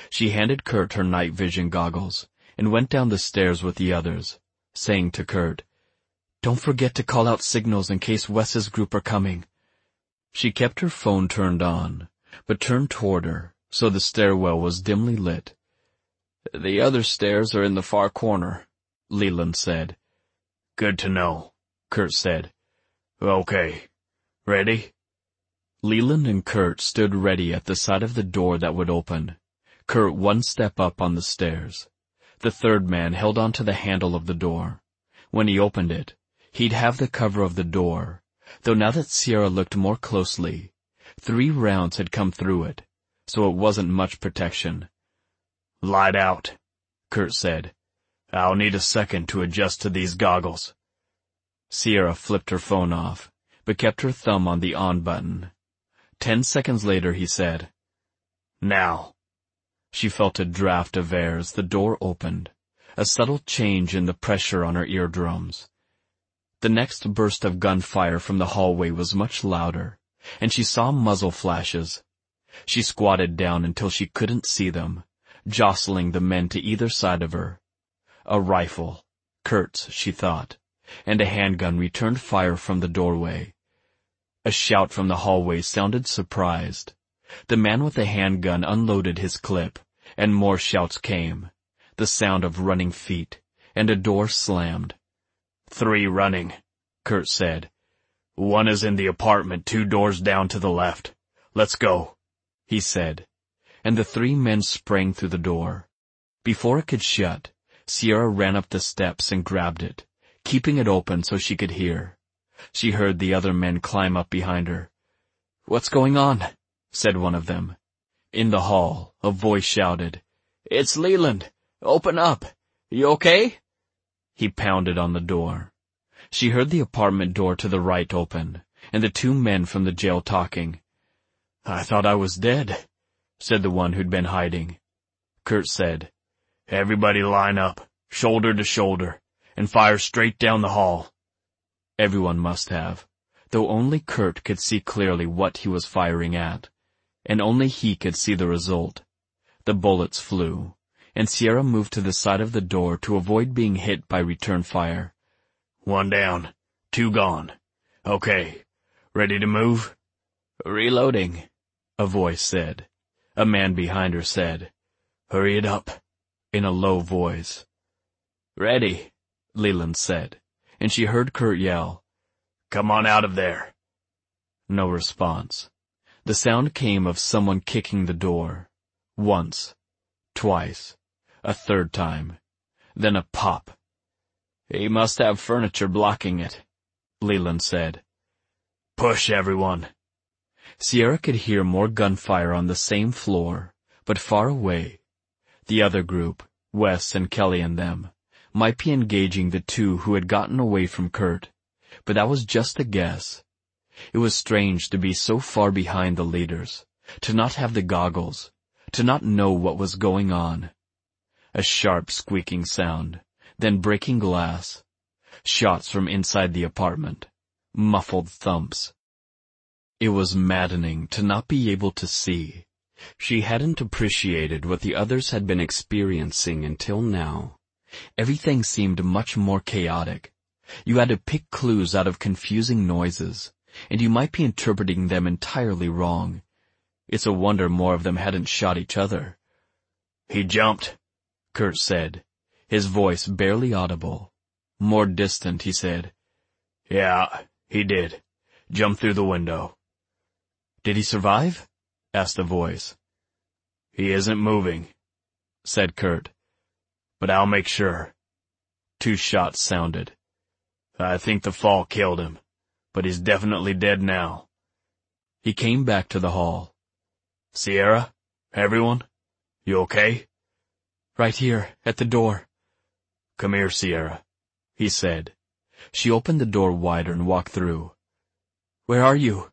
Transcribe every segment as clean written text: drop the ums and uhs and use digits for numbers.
She handed Kurt her night vision goggles and went down the stairs with the others, saying to Kurt, "Don't forget to call out signals in case Wes's group are coming." She kept her phone turned on, but turned toward her, so the stairwell was dimly lit. "The other stairs are in the far corner," Leland said. "Good to know," Kurt said. "Okay. Ready?" Leland and Kurt stood ready at the side of the door that would open, Kurt one step up on the stairs. The third man held onto the handle of the door. When he opened it, he'd have the cover of the door, though now that Sierra looked more closely, 3 rounds had come through it, so it wasn't much protection. "Light out," Kurt said. "I'll need a second to adjust to these goggles." Sierra flipped her phone off, but kept her thumb on the on button. 10 seconds later he said, "Now." She felt a draft of air as the door opened, a subtle change in the pressure on her eardrums. The next burst of gunfire from the hallway was much louder, and she saw muzzle flashes. She squatted down until she couldn't see them, jostling the men to either side of her. A rifle, Kurt's, she thought, and a handgun returned fire from the doorway. A shout from the hallway sounded surprised. The man with the handgun unloaded his clip, and more shouts came, the sound of running feet, and a door slammed. 3 running, Kurt said. "1 is in the apartment 2 doors down to the left. Let's go," he said, and the 3 men sprang through the door. Before it could shut, Sierra ran up the steps and grabbed it, keeping it open so she could hear. She heard the other men climb up behind her. "What's going on?" said one of them. In the hall, a voice shouted, "It's Leland! Open up! You okay?" He pounded on the door. She heard the apartment door to the right open, and the 2 men from the jail talking. "I thought I was dead," said the one who'd been hiding. Kurt said, "Everybody line up, shoulder to shoulder, and fire straight down the hall." Everyone must have, though only Kurt could see clearly what he was firing at, and only he could see the result. The bullets flew, and Sierra moved to the side of the door to avoid being hit by return fire. 1 down, 2 gone. Okay, ready to move? "Reloading," a voice said. A man behind her said, "Hurry it up," in a low voice. "Ready," Leland said, and she heard Kurt yell, "Come on out of there." No response. The sound came of someone kicking the door. Once, twice, a third time, then a pop. "He must have furniture blocking it," Leland said. "Push, everyone." Sierra could hear more gunfire on the same floor, but far away. The other group, Wes and Kelly and them, might be engaging the 2 who had gotten away from Kurt, but that was just a guess. It was strange to be so far behind the leaders, to not have the goggles, to not know what was going on. A sharp squeaking sound, then breaking glass. Shots from inside the apartment. Muffled thumps. It was maddening to not be able to see. She hadn't appreciated what the others had been experiencing until now. Everything seemed much more chaotic. You had to pick clues out of confusing noises, and you might be interpreting them entirely wrong. It's a wonder more of them hadn't shot each other. "He jumped," Kurt said, his voice barely audible. More distant, he said, "Yeah, he did. Jumped through the window." "Did he survive?" asked the voice. "He isn't moving," said Kurt. "But I'll make sure." 2 shots sounded. "I think the fall killed him, but he's definitely dead now." He came back to the hall. "Sierra? Everyone? You okay?" "Right here, at the door." "Come here, Sierra," he said. She opened the door wider and walked through. "Where are you?"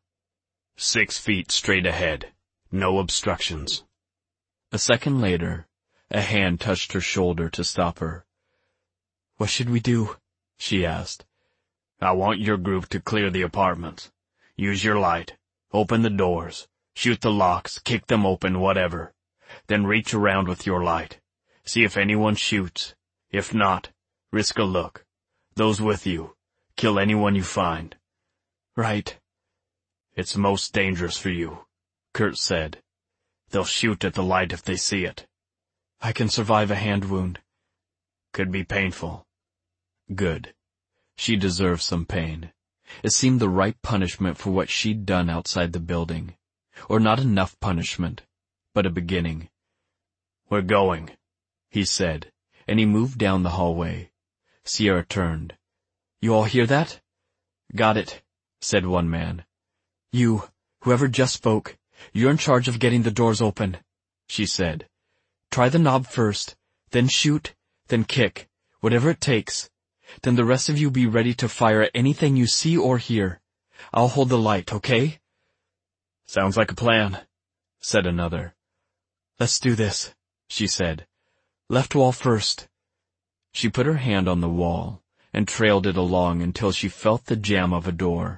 6 feet straight ahead. No obstructions. A second later, a hand touched her shoulder to stop her. "What should we do?" she asked. "I want your group to clear the apartments. Use your light. Open the doors. Shoot the locks, kick them open, whatever. Then reach around with your light. See if anyone shoots. If not, risk a look. Those with you, kill anyone you find." "Right." "It's most dangerous for you," Kurt said. "They'll shoot at the light if they see it." "I can survive a hand wound." "Could be painful." Good. She deserved some pain. It seemed the right punishment for what she'd done outside the building. Or not enough punishment, but a beginning. "We're going," he said, and he moved down the hallway. Sierra turned. "You all hear that?" "Got it," said one man. "You, whoever just spoke, you're in charge of getting the doors open," she said. "Try the knob first, then shoot, then kick, whatever it takes. Then the rest of you be ready to fire at anything you see or hear. I'll hold the light, okay?" "Sounds like a plan," said another. "Let's do this," she said. "Left wall first." She put her hand on the wall and trailed it along until she felt the jamb of a door.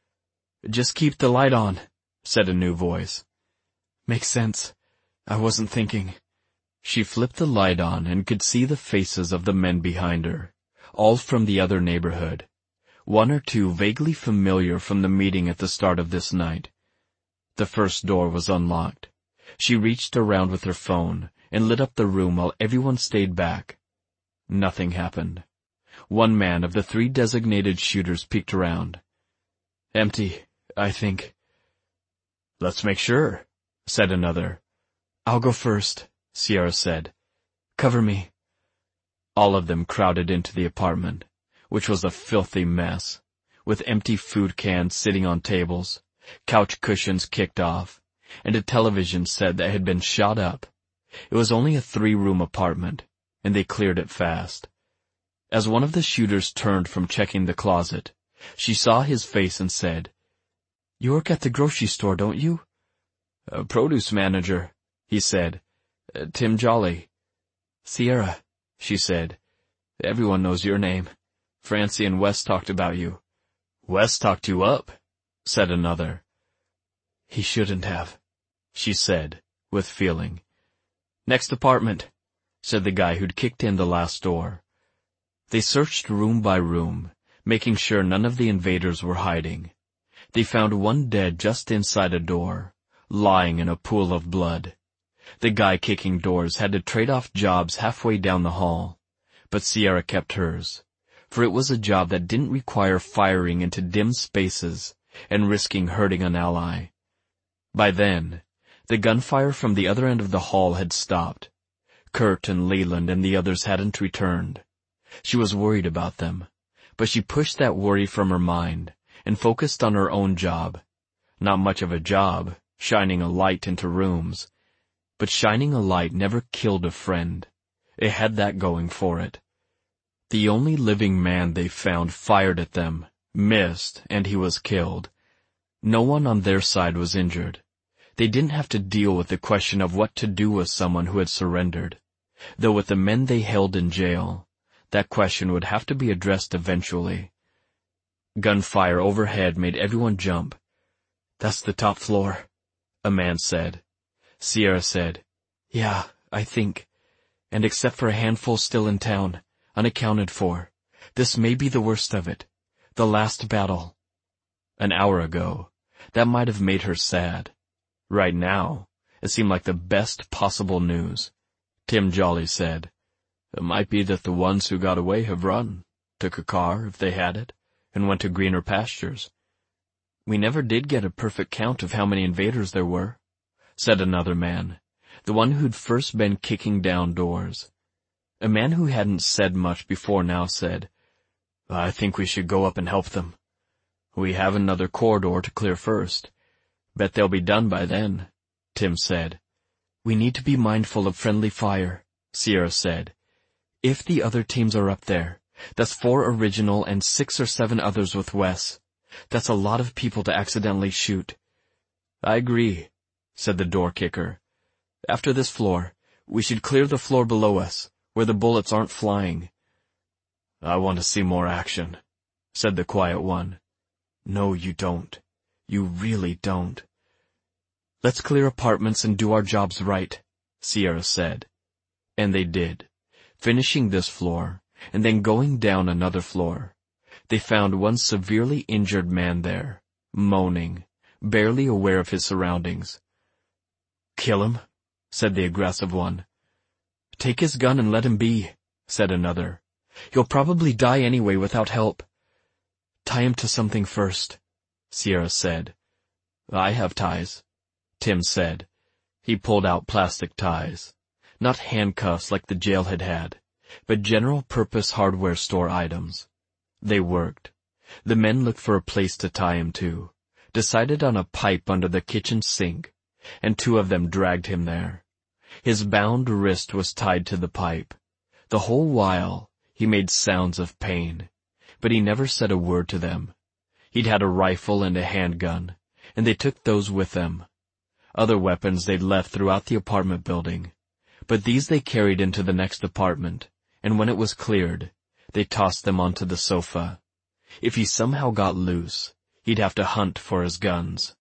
"Just keep the light on," said a new voice. "Makes sense. I wasn't thinking." She flipped the light on and could see the faces of the men behind her, all from the other neighborhood. One or two vaguely familiar from the meeting at the start of this night. The first door was unlocked. She reached around with her phone and lit up the room while everyone stayed back. Nothing happened. One man of the 3 designated shooters peeked around. "Empty, I think." "Let's make sure," said another. "I'll go first," Sierra said. "Cover me." All of them crowded into the apartment, which was a filthy mess, with empty food cans sitting on tables, couch cushions kicked off, and a television set that had been shot up. It was only a 3-room apartment, and they cleared it fast. As one of the shooters turned from checking the closet, she saw his face and said, "You work at the grocery store, don't you?" "A produce manager," he said. "Tim Jolly." "Sierra," she said. "Everyone knows your name. Francie and Wes talked about you." "Wes talked you up," said another. "He shouldn't have," she said, with feeling. "Next apartment," said the guy who'd kicked in the last door. They searched room by room, making sure none of the invaders were hiding. They found one dead just inside a door, lying in a pool of blood. The guy kicking doors had to trade off jobs halfway down the hall, but Sierra kept hers, for it was a job that didn't require firing into dim spaces and risking hurting an ally. By then, the gunfire from the other end of the hall had stopped. Kurt and Leland and the others hadn't returned. She was worried about them, but she pushed that worry from her mind and focused on her own job. Not much of a job, shining a light into rooms. But shining a light never killed a friend. It had that going for it. The only living man they found fired at them, missed, and he was killed. No one on their side was injured. They didn't have to deal with the question of what to do with someone who had surrendered. Though with the men they held in jail, that question would have to be addressed eventually. Gunfire overhead made everyone jump. "That's the top floor," a man said. Sierra said, "Yeah, I think. And except for a handful still in town, unaccounted for, this may be the worst of it. The last battle." An hour ago, that might have made her sad. Right now, it seemed like the best possible news. Tim Jolly said, "It might be that the ones who got away have run, took a car if they had it, and went to greener pastures." "We never did get a perfect count of how many invaders there were," said another man, the one who'd first been kicking down doors. A man who hadn't said much before now said, "I think we should go up and help them. We have another corridor to clear first. Bet they'll be done by then," Tim said. "We need to be mindful of friendly fire," Sierra said. "If the other teams are up there, that's 4 original and 6 or 7 others with Wes. That's a lot of people to accidentally shoot." "I agree," said the door kicker. "After this floor, we should clear the floor below us, where the bullets aren't flying." "I want to see more action," said the quiet one. "No, you don't. You really don't." "Let's clear apartments and do our jobs right," Sierra said. And they did, finishing this floor, and then going down another floor. They found one severely injured man there, moaning, barely aware of his surroundings. "Kill him," said the aggressive one. "Take his gun and let him be," said another. "He'll probably die anyway without help." "Tie him to something first," Sierra said. "I have ties," Tim said. He pulled out plastic ties. Not handcuffs like the jail had had, but general-purpose hardware store items. They worked. The men looked for a place to tie him to, decided on a pipe under the kitchen sink, and two of them dragged him there. His bound wrist was tied to the pipe. The whole while, he made sounds of pain, but he never said a word to them. He'd had a rifle and a handgun, and they took those with them. Other weapons they'd left throughout the apartment building, but these they carried into the next apartment, and when it was cleared, they tossed them onto the sofa. If he somehow got loose, he'd have to hunt for his guns.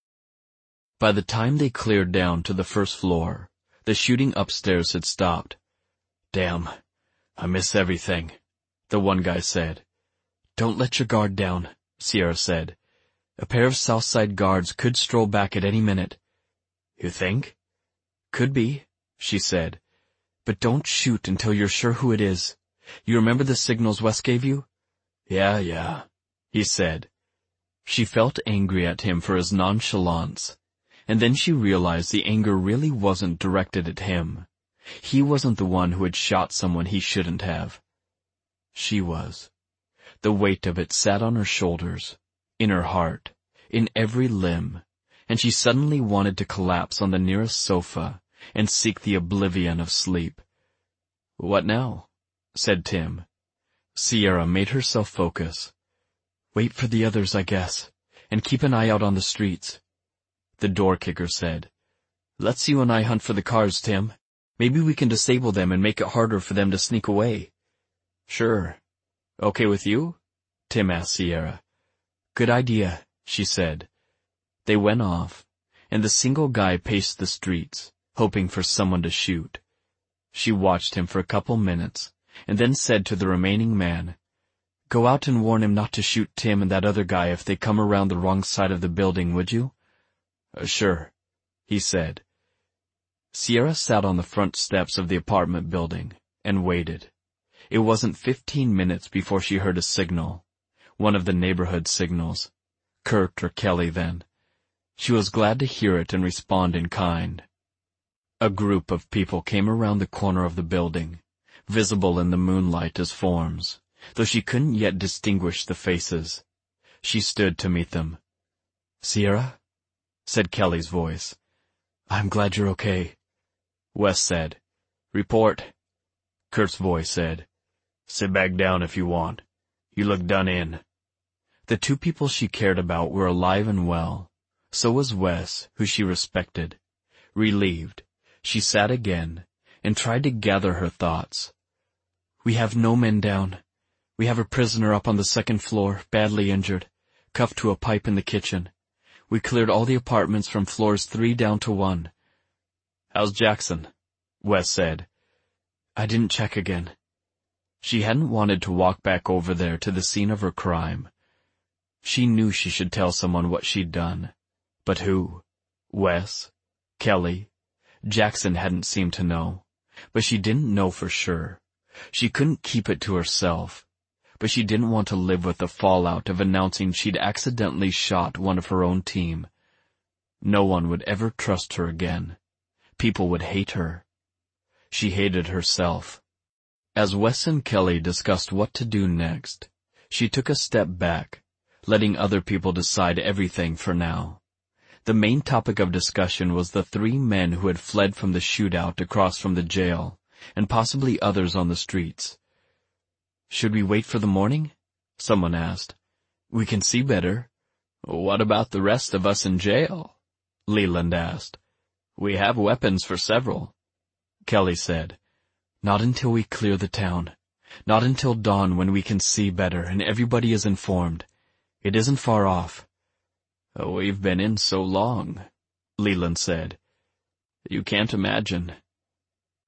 By the time they cleared down to the first floor, the shooting upstairs had stopped. "Damn, I miss everything," the one guy said. "Don't let your guard down," Sierra said. "A pair of Southside guards could stroll back at any minute." "You think?" "Could be," she said. "But don't shoot until you're sure who it is. You remember the signals Wes gave you?" Yeah, he said. She felt angry at him for his nonchalance, and then she realized the anger really wasn't directed at him. He wasn't the one who had shot someone he shouldn't have. She was. The weight of it sat on her shoulders, in her heart, in every limb, and she suddenly wanted to collapse on the nearest sofa and seek the oblivion of sleep. "What now?" said Tim. Sierra made herself focus. "Wait for the others, I guess, and keep an eye out on the streets." The door kicker said, "Let's you and I hunt for the cars, Tim. Maybe we can disable them and make it harder for them to sneak away." "Sure. Okay with you?" Tim asked Sierra. "Good idea," she said. They went off, and the single guy paced the streets, hoping for someone to shoot. She watched him for a couple minutes, and then said to the remaining man, "Go out and warn him not to shoot Tim and that other guy if they come around the wrong side of the building, would you?" Sure, he said. Sierra sat on the front steps of the apartment building and waited. It wasn't 15 minutes before she heard a signal, one of the neighborhood signals. Kurt or Kelly then. She was glad to hear it and respond in kind. A group of people came around the corner of the building, visible in the moonlight as forms, though she couldn't yet distinguish the faces. She stood to meet them. "Sierra?" said Kelly's voice. "I'm glad you're okay." Wes said, "Report." Kurt's voice said, "Sit back down if you want. You look done in." The two people she cared about were alive and well. So was Wes, who she respected. Relieved, she sat again and tried to gather her thoughts. "We have no men down. We have a prisoner up on the second floor, badly injured, cuffed to a pipe in the kitchen. We cleared all the apartments from floors 3 down to 1. "How's Jackson?" Wes said. "I didn't check again." She hadn't wanted to walk back over there to the scene of her crime. She knew she should tell someone what she'd done. But who? Wes? Kelly? Jackson hadn't seemed to know. But she didn't know for sure. She couldn't keep it to herself. But she didn't want to live with the fallout of announcing she'd accidentally shot one of her own team. No one would ever trust her again. People would hate her. She hated herself. As Wes and Kelly discussed what to do next, she took a step back, letting other people decide everything for now. The main topic of discussion was the 3 men who had fled from the shootout across from the jail, and possibly others on the streets. "Should we wait for the morning?" someone asked. "We can see better." "What about the rest of us in jail?" Leland asked. "We have weapons for several." Kelly said, "Not until we clear the town. Not until dawn when we can see better and everybody is informed. It isn't far off." "We've been in so long," Leland said. "You can't imagine."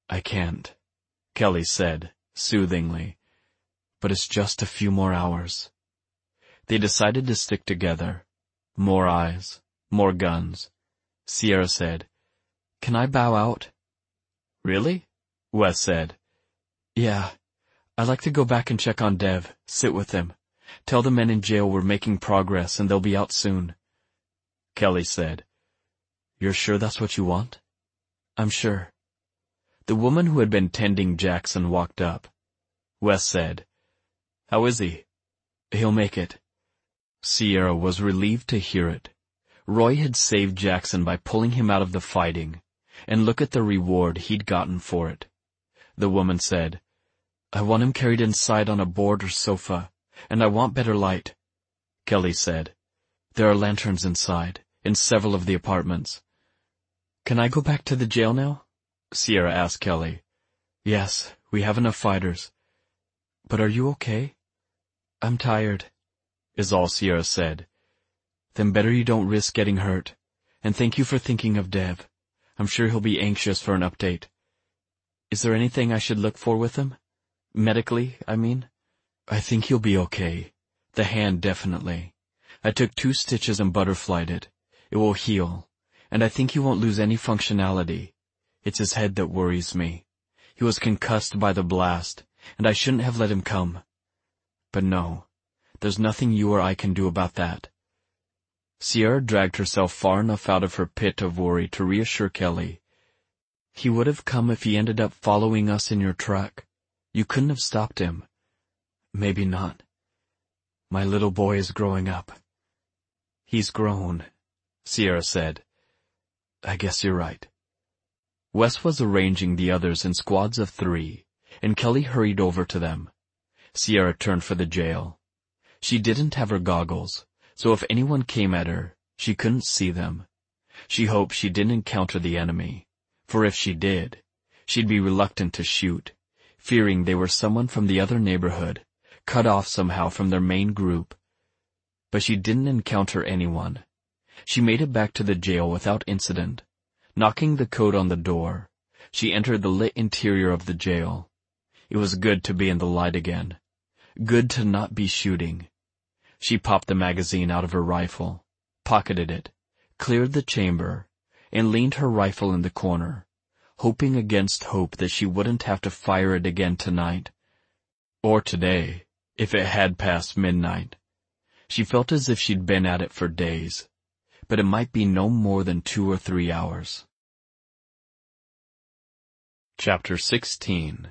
I can't, Kelly said, soothingly. But it's just a few more hours. They decided to stick together. More eyes, more guns. Sierra said, "Can I bow out?" "Really?" Wes said. "Yeah. I'd like to go back and check on Dev, sit with him. Tell the men in jail we're making progress and they'll be out soon." Kelly said, "You're sure that's what you want?" "I'm sure." The woman who had been tending Jackson walked up. Wes said, "How is he?" "He'll make it." Sierra was relieved to hear it. Roy had saved Jackson by pulling him out of the fighting, and look at the reward he'd gotten for it. The woman said, "I want him carried inside on a board or sofa, and I want better light." Kelly said, "There are lanterns inside, in several of the apartments." "Can I go back to the jail now?" Sierra asked Kelly. "Yes, we have enough fighters." "But are you okay?" "I'm tired," is all Sierra said. "Then better you don't risk getting hurt. And thank you for thinking of Dev. I'm sure he'll be anxious for an update. Is there anything I should look for with him? Medically, I mean?" "I think he'll be okay. The hand definitely. I took 2 stitches and butterflied it. It will heal. And I think he won't lose any functionality. It's his head that worries me. He was concussed by the blast, and I shouldn't have let him come. But no, there's nothing you or I can do about that." Sierra dragged herself far enough out of her pit of worry to reassure Kelly. "He would have come if he ended up following us in your truck. You couldn't have stopped him." "Maybe not. My little boy is growing up." "He's grown," Sierra said. "I guess you're right." Wes was arranging the others in squads of 3, and Kelly hurried over to them. Sierra turned for the jail. She didn't have her goggles, so if anyone came at her, she couldn't see them. She hoped she didn't encounter the enemy, for if she did, she'd be reluctant to shoot, fearing they were someone from the other neighborhood, cut off somehow from their main group. But she didn't encounter anyone. She made it back to the jail without incident. Knocking the code on the door, she entered the lit interior of the jail. It was good to be in the light again. Good to not be shooting. She popped the magazine out of her rifle, pocketed it, cleared the chamber, and leaned her rifle in the corner, hoping against hope that she wouldn't have to fire it again tonight. Or today, if it had passed midnight. She felt as if she'd been at it for days, but it might be no more than 2 or 3 hours. Chapter 16.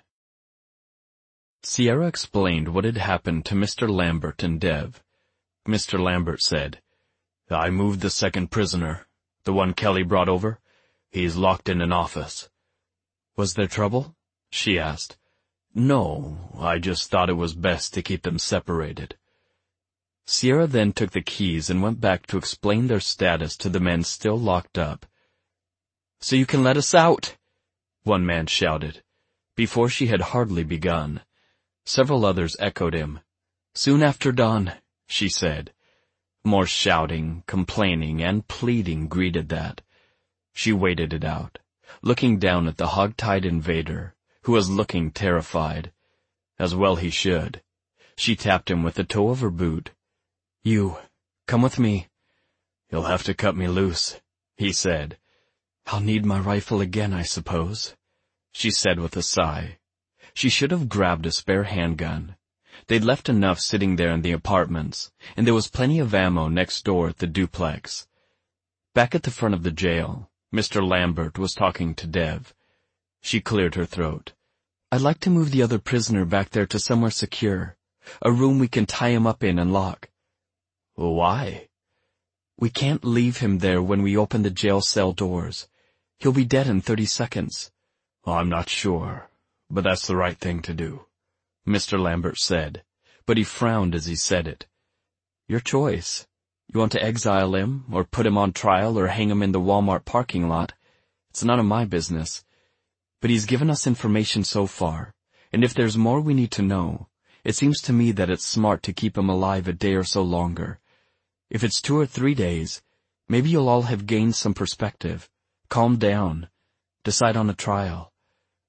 Sierra explained what had happened to Mr. Lambert and Dev. Mr. Lambert said, "I moved the second prisoner, the one Kelly brought over. He's locked in an office." "Was there trouble?" she asked. "No, I just thought it was best to keep them separated." Sierra then took the keys and went back to explain their status to the men still locked up. "So you can let us out!" one man shouted. Before she had hardly begun, several others echoed him. "Soon after dawn," she said. More shouting, complaining, and pleading greeted that. She waited it out, looking down at the hog-tied invader, who was looking terrified. As well he should. She tapped him with the toe of her boot. "You, come with me." "You'll have to cut me loose," he said. "I'll need my rifle again, I suppose," she said with a sigh. She should have grabbed a spare handgun. They'd left enough sitting there in the apartments, and there was plenty of ammo next door at the duplex. Back at the front of the jail, Mr. Lambert was talking to Dev. She cleared her throat. "I'd like to move the other prisoner back there to somewhere secure, a room we can tie him up in and lock." "Why?" "We can't leave him there when we open the jail cell doors. He'll be dead in 30 seconds. "I'm not sure, but that's the right thing to do," Mr. Lambert said, but he frowned as he said it. "Your choice. You want to exile him, or put him on trial, or hang him in the Walmart parking lot? It's none of my business. But he's given us information so far, and if there's more we need to know, it seems to me that it's smart to keep him alive a day or so longer. If it's 2 or 3 days, maybe you'll all have gained some perspective, calmed down, decide on a trial."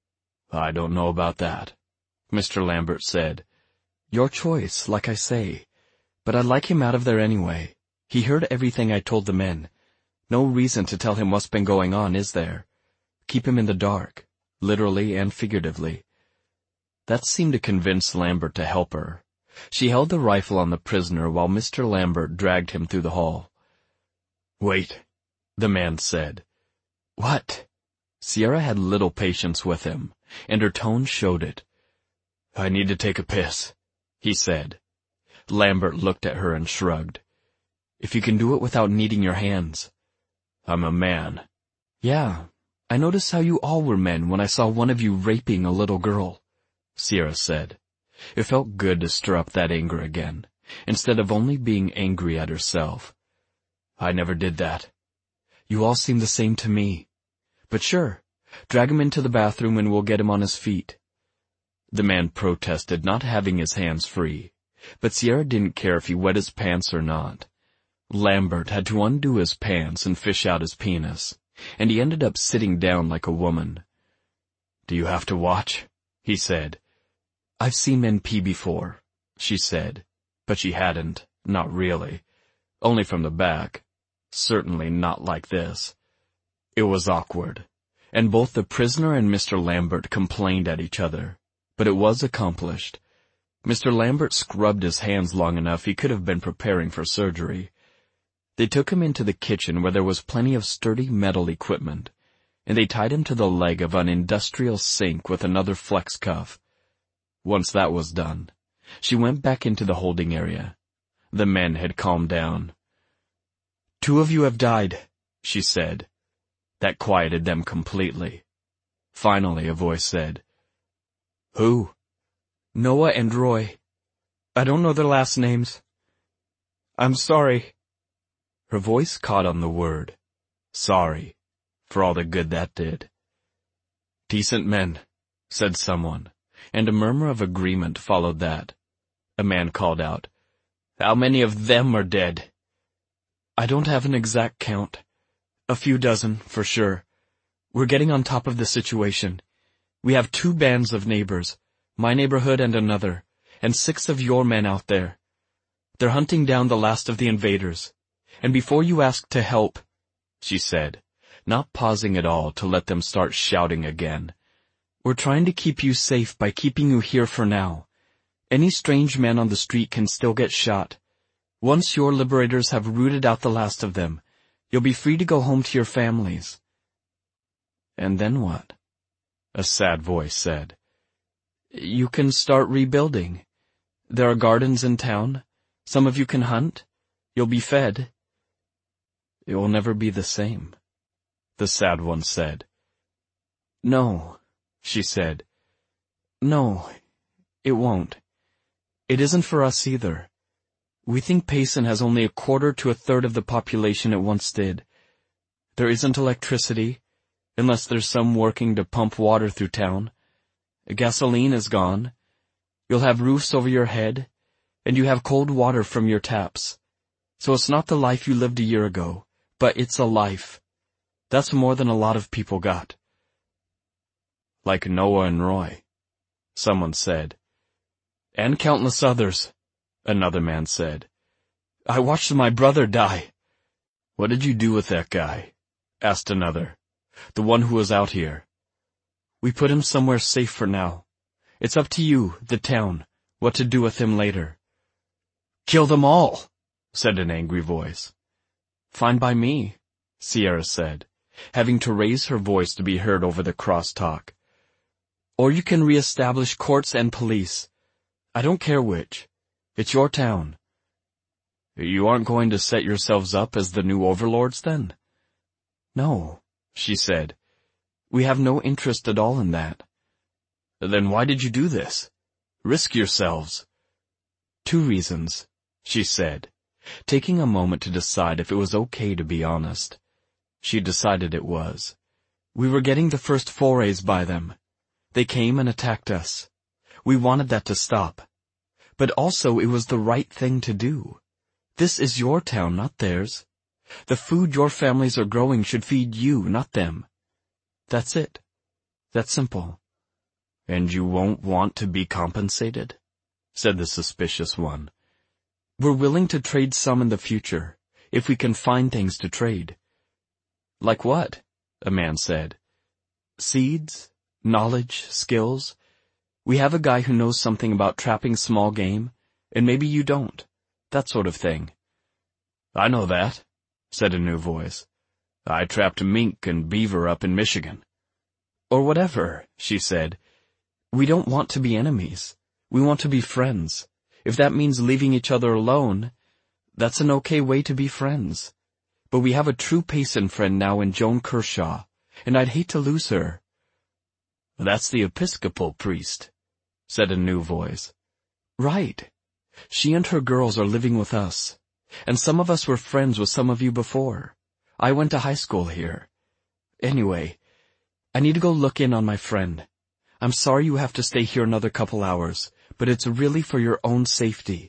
I don't know about that, Mr. Lambert said. Your choice, like I say. But I'd like him out of there anyway. He heard everything I told the men. No reason to tell him what's been going on, is there? Keep him in the dark, literally and figuratively. That seemed to convince Lambert to help her. She held the rifle on the prisoner while Mr. Lambert dragged him through the hall. Wait, the man said. What? Sierra had little patience with him, and her tone showed it. I need to take a piss, he said. Lambert looked at her and shrugged. If you can do it without needing your hands. I'm a man. Yeah, I noticed how you all were men when I saw one of you raping a little girl, Sierra said. It felt good to stir up that anger again, instead of only being angry at herself. I never did that. You all seem the same to me. But sure, drag him into the bathroom and we'll get him on his feet. The man protested not having his hands free, but Sierra didn't care if he wet his pants or not. Lambert had to undo his pants and fish out his penis, and he ended up sitting down like a woman. Do you have to watch? He said. I've seen men pee before, she said, but she hadn't, not really. Only from the back. Certainly not like this. It was awkward, and both the prisoner and Mr. Lambert complained at each other, but it was accomplished. Mr. Lambert scrubbed his hands long enough he could have been preparing for surgery. They took him into the kitchen where there was plenty of sturdy metal equipment, and they tied him to the leg of an industrial sink with another flex cuff. Once that was done, she went back into the holding area. The men had calmed down. 2 of you have died, she said. That quieted them completely. Finally, a voice said, Who? Noah and Roy. I don't know their last names. I'm sorry. Her voice caught on the word, sorry, for all the good that did. Decent men, said someone, and a murmur of agreement followed that. A man called out, How many of them are dead? I don't have an exact count. A few dozen, for sure. We're getting on top of the situation. We have 2 bands of neighbors, my neighborhood and another, and 6 of your men out there. They're hunting down the last of the invaders. And before you ask to help, she said, not pausing at all to let them start shouting again, we're trying to keep you safe by keeping you here for now. Any strange man on the street can still get shot. Once your liberators have rooted out the last of them, you'll be free to go home to your families. And then what? A sad voice said. You can start rebuilding. There are gardens in town. Some of you can hunt. You'll be fed. It will never be the same, the sad one said. No, she said. No, it won't. It isn't for us either. We think Payson has only 1/4 to 1/3 of the population it once did. There isn't electricity, unless there's some working to pump water through town. Gasoline is gone. You'll have roofs over your head, and you have cold water from your taps. So it's not the life you lived a year ago, but it's a life. That's more than a lot of people got. Like Noah and Roy, someone said. And countless others, another man said. I watched my brother die. What did you do with that guy? Asked another. The one who was out here. We put him somewhere safe for now. It's up to you, the town, what to do with him later. Kill them all, said an angry voice. Fine by me, Sierra said, having to raise her voice to be heard over the crosstalk. Or you can reestablish courts and police. I don't care which. It's your town. You aren't going to set yourselves up as the new overlords, then? No, she said. We have no interest at all in that. Then why did you do this? Risk yourselves. 2 reasons, she said, taking a moment to decide if it was okay to be honest. She decided it was. We were getting the first forays by them. They came and attacked us. We wanted that to stop. But also it was the right thing to do. This is your town, not theirs. The food your families are growing should feed you, not them. That's it. That's simple. "And you won't want to be compensated?" said the suspicious one. "We're willing to trade some in the future, if we can find things to trade." "Like what?" a man said. "Seeds, knowledge, skills. We have a guy who knows something about trapping small game, and maybe you don't. That sort of thing." "I know that," said a new voice. "I trapped mink and beaver up in Michigan." "Or whatever," she said. "We don't want to be enemies. We want to be friends. If that means leaving each other alone, that's an okay way to be friends. But we have a true Payson friend now in Joan Kershaw, and I'd hate to lose her." "That's the Episcopal priest," said a new voice. "Right. She and her girls are living with us. And some of us were friends with some of you before. I went to high school here. Anyway, I need to go look in on my friend. I'm sorry you have to stay here another couple hours, but it's really for your own safety."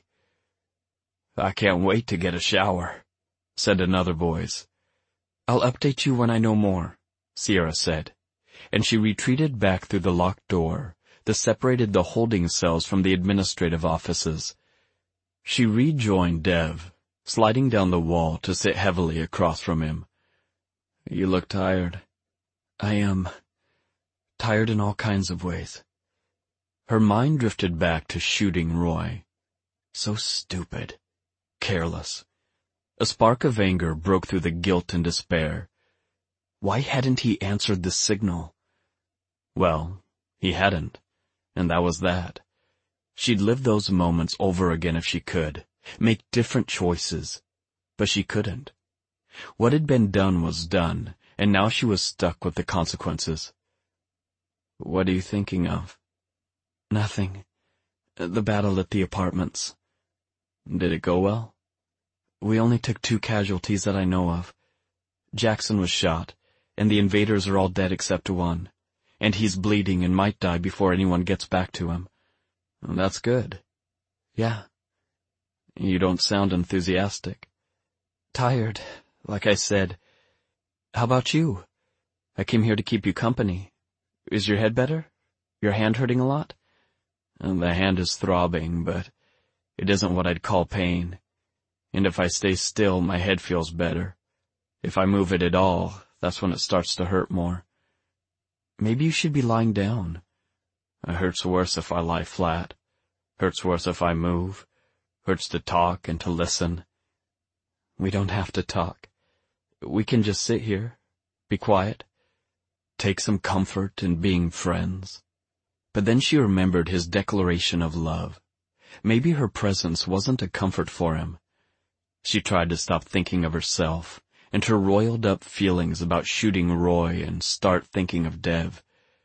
"I can't wait to get a shower," said another voice. "I'll update you when I know more," Sierra said, and she retreated back through the locked door that separated the holding cells from the administrative offices. She rejoined Dev, sliding down the wall to sit heavily across from him. "You look tired." "I am. Tired in all kinds of ways." Her mind drifted back to shooting Roy. So stupid. Careless. A spark of anger broke through the guilt and despair. Why hadn't he answered the signal? Well, he hadn't, and that was that. She'd live those moments over again if she could, make different choices, but she couldn't. What had been done was done, and now she was stuck with the consequences. "What are you thinking of?" "Nothing. The battle at the apartments." "Did it go well?" "We only took 2 casualties that I know of. Jackson was shot, and the invaders are all dead except one, and he's bleeding and might die before anyone gets back to him." "That's good." "Yeah." "You don't sound enthusiastic." "Tired, like I said. How about you? I came here to keep you company. Is your head better? Your hand hurting a lot?" "The hand is throbbing, but it isn't what I'd call pain. And if I stay still, my head feels better. If I move it at all, that's when it starts to hurt more." "Maybe you should be lying down." "It hurts worse if I lie flat. Hurts worse if I move. Hurts to talk and to listen." "We don't have to talk. We can just sit here, be quiet, take some comfort in being friends." But then she remembered his declaration of love. Maybe her presence wasn't a comfort for him. She tried to stop thinking of herself and her roiled-up feelings about shooting Roy and start thinking of Dev.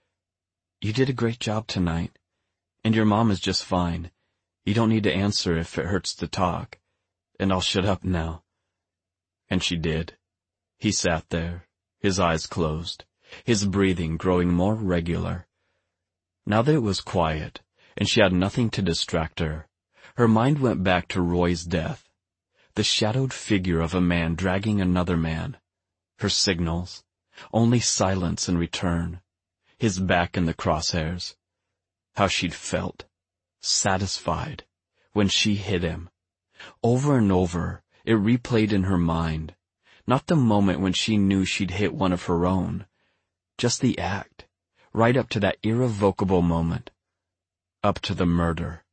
"You did a great job tonight, and your mom is just fine. You don't need to answer if it hurts to talk, and I'll shut up now." And she did. He sat there, his eyes closed, his breathing growing more regular. Now that it was quiet, and she had nothing to distract her, her mind went back to Roy's death. The shadowed figure of a man dragging another man. Her signals. Only silence in return. His back in the crosshairs. How she'd felt. Satisfied. When she hit him. Over and over, it replayed in her mind. Not the moment when she knew she'd hit one of her own. Just the act. Right up to that irrevocable moment. Up to the murder.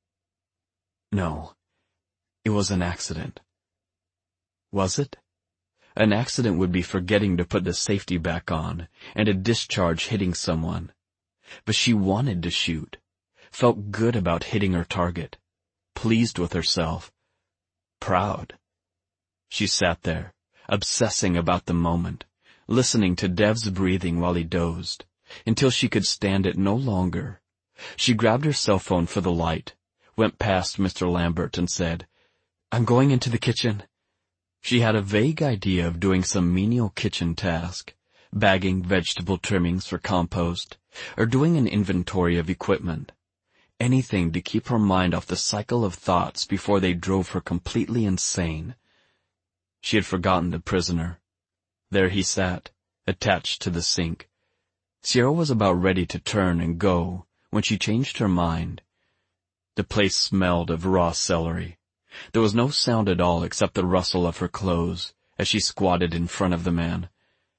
No. It was an accident. Was it? An accident would be forgetting to put the safety back on, and a discharge hitting someone. But she wanted to shoot. Felt good about hitting her target. Pleased with herself. Proud. She sat there, obsessing about the moment, listening to Dev's breathing while he dozed, until she could stand it no longer. She grabbed her cell phone for the light, went past Mr. Lambert and said, "I'm going into the kitchen." She had a vague idea of doing some menial kitchen task, bagging vegetable trimmings for compost, or doing an inventory of equipment. Anything to keep her mind off the cycle of thoughts before they drove her completely insane. She had forgotten the prisoner. There he sat, attached to the sink. Sierra was about ready to turn and go when she changed her mind. The place smelled of raw celery. There was no sound at all except the rustle of her clothes as she squatted in front of the man.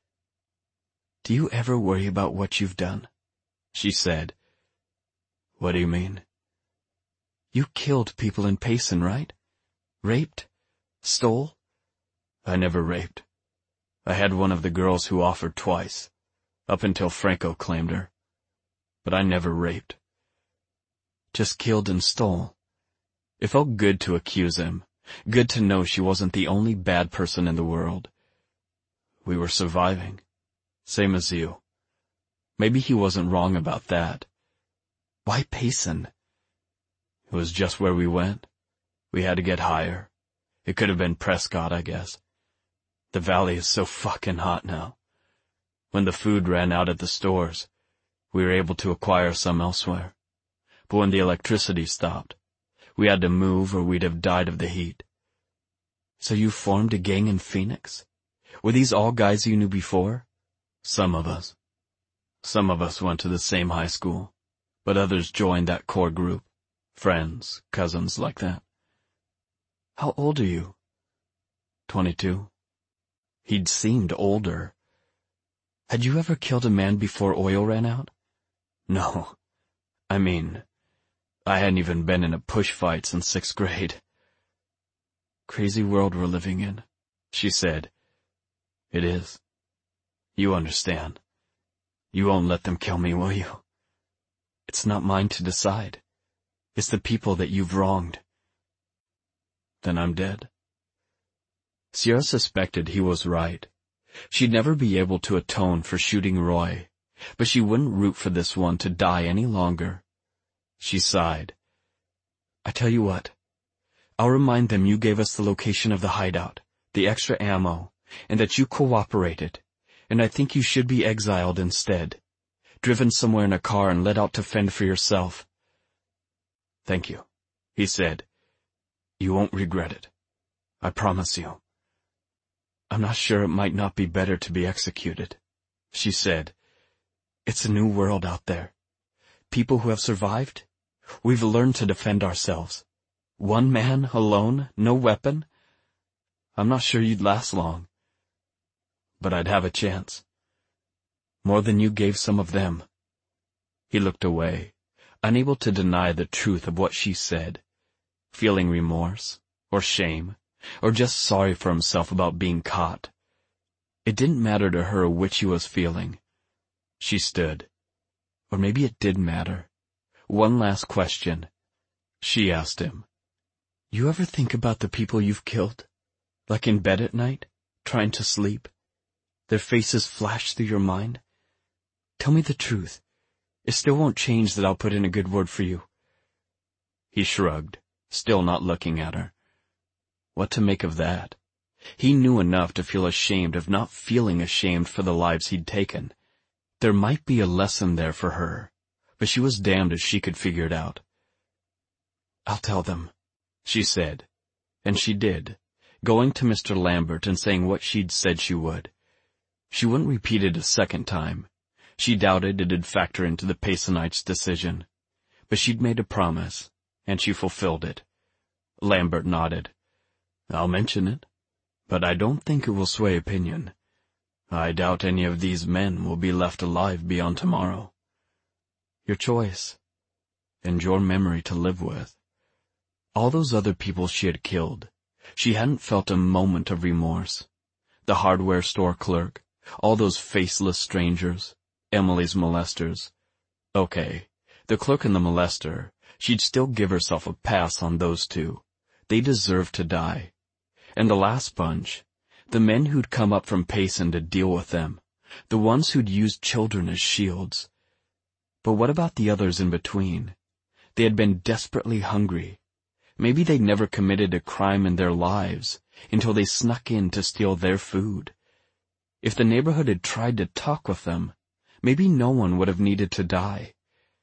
"Do you ever worry about what you've done?" she said. "What do you mean?" "You killed people in Payson, right? Raped? Stole?" "I never raped. I had one of the girls who offered twice, up until Franco claimed her. But I never raped." "Just killed and stole." It felt good to accuse him, good to know she wasn't the only bad person in the world. We were surviving, same as you. Maybe he wasn't wrong about that. Why Payson? It was just where we went. We had to get higher. It could have been Prescott, I guess. The valley is so fucking hot now. When the food ran out at the stores, we were able to acquire some elsewhere. But when the electricity stopped, we had to move or we'd have died of the heat. So you formed a gang in Phoenix? Were these all guys you knew before? Some of us. Some of us went to the same high school, but others joined that core group. Friends, cousins like that. How old are you? 22. He'd seemed older. Had you ever killed a man before oil ran out? No. I mean, I hadn't even been in a push fight since 6th grade. Crazy world we're living in, she said. It is. You understand. You won't let them kill me, will you? It's not mine to decide. It's the people that you've wronged. Then I'm dead. Sierra suspected he was right. She'd never be able to atone for shooting Roy, but she wouldn't root for this one to die any longer. She sighed. I tell you what. I'll remind them you gave us the location of the hideout, the extra ammo, and that you cooperated, and I think you should be exiled instead, driven somewhere in a car and let out to fend for yourself. Thank you, he said. You won't regret it. I promise you. I'm not sure it might not be better to be executed, she said. It's a new world out there. People who have survived, we've learned to defend ourselves. One man, alone, no weapon. I'm not sure you'd last long. But I'd have a chance. More than you gave some of them. He looked away, unable to deny the truth of what she said, feeling remorse, or shame, or just sorry for himself about being caught. It didn't matter to her which he was feeling. She stood. Or maybe it did matter. One last question. She asked him. You ever think about the people you've killed? Like in bed at night, trying to sleep? Their faces flash through your mind? Tell me the truth. It still won't change that I'll put in a good word for you. He shrugged, still not looking at her. What to make of that? He knew enough to feel ashamed of not feeling ashamed for the lives he'd taken. There might be a lesson there for her, but she was damned if she could figure it out. I'll tell them, she said, and she did, going to Mr. Lambert and saying what she'd said she would. She wouldn't repeat it a second time. She doubted it'd factor into the Paysonites' decision. But she'd made a promise, and she fulfilled it. Lambert nodded. I'll mention it, but I don't think it will sway opinion. I doubt any of these men will be left alive beyond tomorrow. Your choice, and your memory to live with. All those other people she had killed, she hadn't felt a moment of remorse. The hardware store clerk, all those faceless strangers, Emily's molesters. Okay, the clerk and the molester, she'd still give herself a pass on those two. They deserved to die. And the last bunch, the men who'd come up from Payson to deal with them, the ones who'd used children as shields. But what about the others in between? They had been desperately hungry. Maybe they'd never committed a crime in their lives until they snuck in to steal their food. If the neighborhood had tried to talk with them, maybe no one would have needed to die.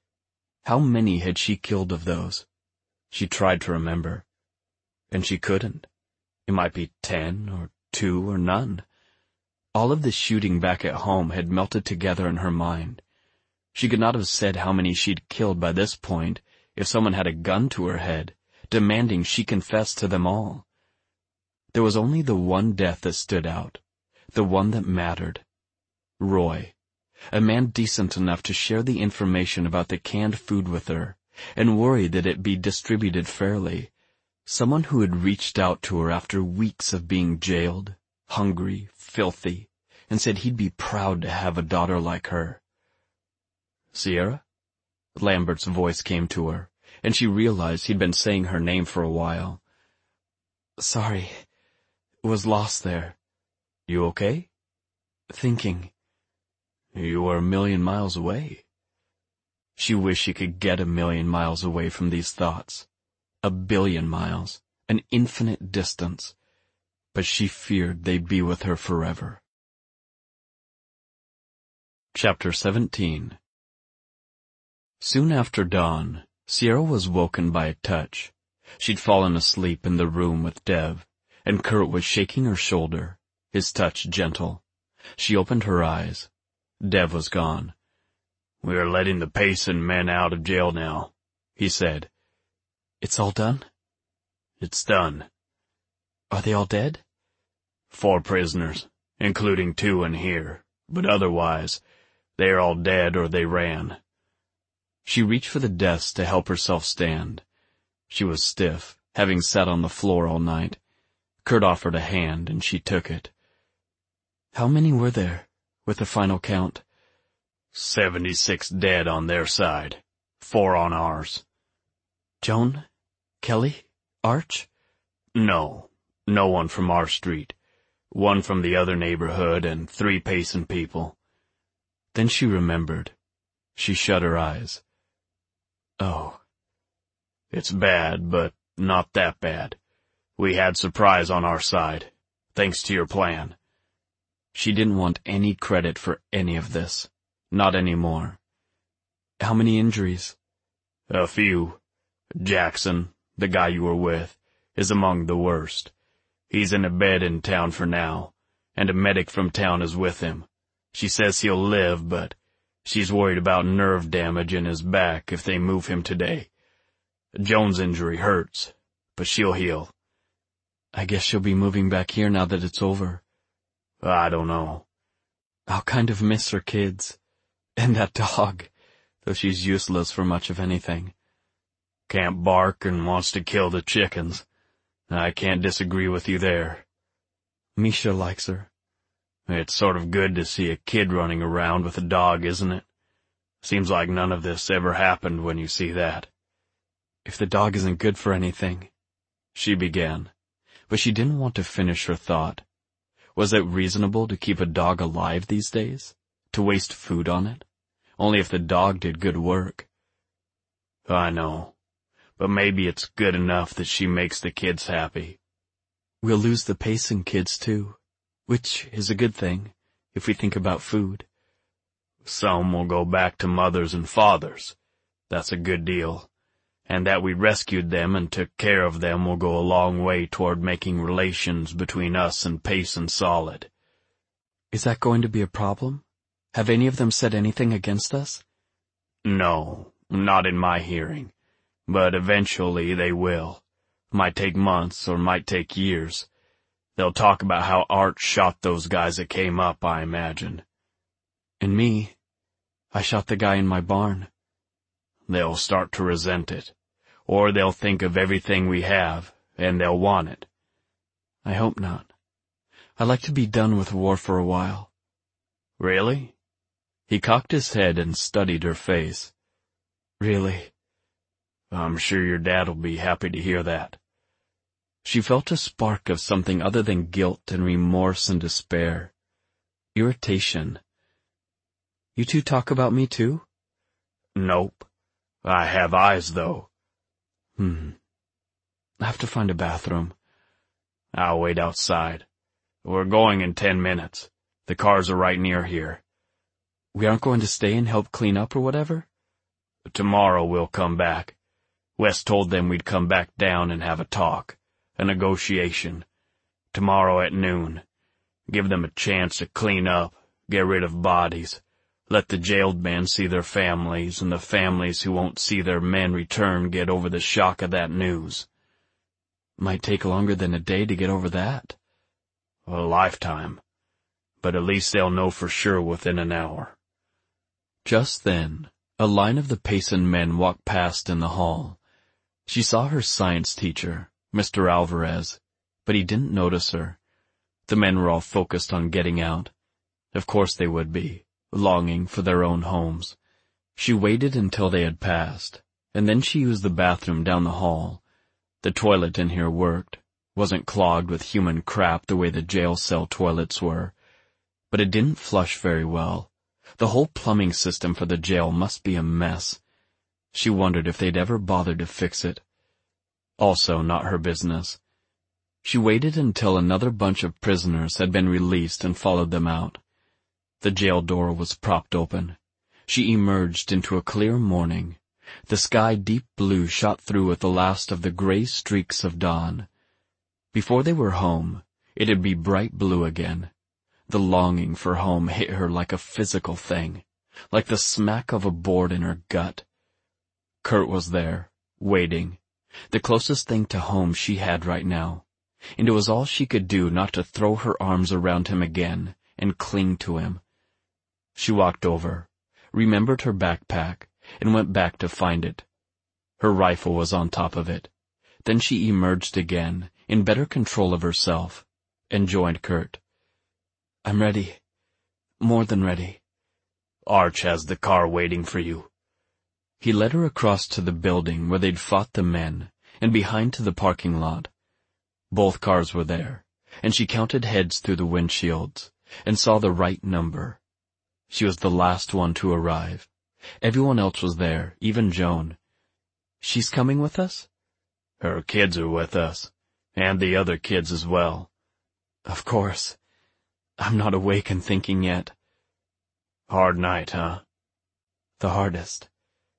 How many had she killed of those? She tried to remember. And she couldn't. It might be 10 or 2 or none. All of the shooting back at home had melted together in her mind. She could not have said how many she'd killed by this point if someone had a gun to her head, demanding she confess to them all. There was only the one death that stood out, the one that mattered. Roy, a man decent enough to share the information about the canned food with her, and worry that it be distributed fairly. Someone who had reached out to her after weeks of being jailed, hungry, filthy, and said he'd be proud to have a daughter like her. "Sierra?" Lambert's voice came to her, and she realized he'd been saying her name for a while. "Sorry, was lost there." "You okay?" "Thinking." "You were 1,000,000 miles away." She wished she could get 1,000,000 miles away from these thoughts. 1,000,000,000 miles, an infinite distance, but she feared they'd be with her forever. Chapter 17. Soon after dawn, Sierra was woken by a touch. She'd fallen asleep in the room with Dev, and Kurt was shaking her shoulder, his touch gentle. She opened her eyes. Dev was gone. "We are letting the Payson men out of jail now," he said. "It's all done?" "It's done." "Are they all dead?" "4 prisoners, including 2 in here, but otherwise, they are all dead or they ran." She reached for the desk to help herself stand. She was stiff, having sat on the floor all night. Kurt offered a hand, and she took it. "How many were there, with the final count?" 76 dead on their side, 4 on ours." "Joan? Kelly? Arch?" "No, no one from our street. 1 from the other neighborhood and 3 Payson people." Then she remembered. She shut her eyes. "Oh." "It's bad, but not that bad. We had surprise on our side, thanks to your plan." She didn't want any credit for any of this. Not anymore. "How many injuries?" "A few. Jackson, the guy you were with, is among the worst. He's in a bed in town for now, and a medic from town is with him. She says he'll live, but she's worried about nerve damage in his back if they move him today. Joan's injury hurts, but she'll heal." "I guess she'll be moving back here now that it's over." "I don't know." "I'll kind of miss her kids. And that dog, though she's useless for much of anything." "Can't bark and wants to kill the chickens. I can't disagree with you there." "Misha likes her." "It's sort of good to see a kid running around with a dog, isn't it? Seems like none of this ever happened when you see that." "If the dog isn't good for anything," she began, but she didn't want to finish her thought. Was it reasonable to keep a dog alive these days? To waste food on it? Only if the dog did good work. "I know, but maybe it's good enough that she makes the kids happy." "We'll lose the Payson kids too, which is a good thing, if we think about food." "Some will go back to mothers and fathers. That's a good deal. And that we rescued them and took care of them will go a long way toward making relations between us and Payson solid." "Is that going to be a problem? Have any of them said anything against us?" "No, not in my hearing. But eventually they will. Might take months or might take years. They'll talk about how Art shot those guys that came up, I imagine." "And me. I shot the guy in my barn." "They'll start to resent it. Or they'll think of everything we have, and they'll want it." "I hope not. I like to be done with war for a while." "Really?" He cocked his head and studied her face. "Really." "I'm sure your dad'll be happy to hear that." She felt a spark of something other than guilt and remorse and despair. Irritation. "You two talk about me too?" "Nope. I have eyes, though." I have to find a bathroom." "I'll wait outside. We're going in 10 minutes. The cars are right near here." "We aren't going to stay and help clean up or whatever?" "Tomorrow we'll come back. Wes told them we'd come back down and have a talk, a negotiation. Tomorrow at noon. Give them a chance to clean up, get rid of bodies, Let the jailed men see their families, and the families who won't see their men return get over the shock of that news. Might take longer than a day to get over that. A lifetime. But at least they'll know for sure within an hour. Just then, a line of the Payson men walked past in the hall. She saw her science teacher, Mr. Alvarez, but he didn't notice her. The men were all focused on getting out. Of course they would be, longing for their own homes. She waited until they had passed, and then she used the bathroom down the hall. The toilet in here worked, wasn't clogged with human crap the way the jail cell toilets were, but it didn't flush very well. The whole plumbing system for the jail must be a mess. She wondered if they'd ever bother to fix it. Also not her business. She waited until another bunch of prisoners had been released and followed them out. The jail door was propped open. She emerged into a clear morning. The sky deep blue shot through with the last of the gray streaks of dawn. Before they were home, it'd be bright blue again. The longing for home hit her like a physical thing, like the smack of a board in her gut. Kurt was there, waiting, the closest thing to home she had right now, and it was all she could do not to throw her arms around him again and cling to him. She walked over, remembered her backpack, and went back to find it. Her rifle was on top of it. Then she emerged again, in better control of herself, and joined Kurt. "I'm ready. More than ready." "Arch has the car waiting for you." He led her across to the building where they'd fought the men, and behind to the parking lot. Both cars were there, and she counted heads through the windshields, and saw the right number. She was the last one to arrive. Everyone else was there, even Joan. "She's coming with us?" "Her kids are with us, and the other kids as well." "Of course. I'm not awake and thinking yet." "Hard night, huh?" "The hardest."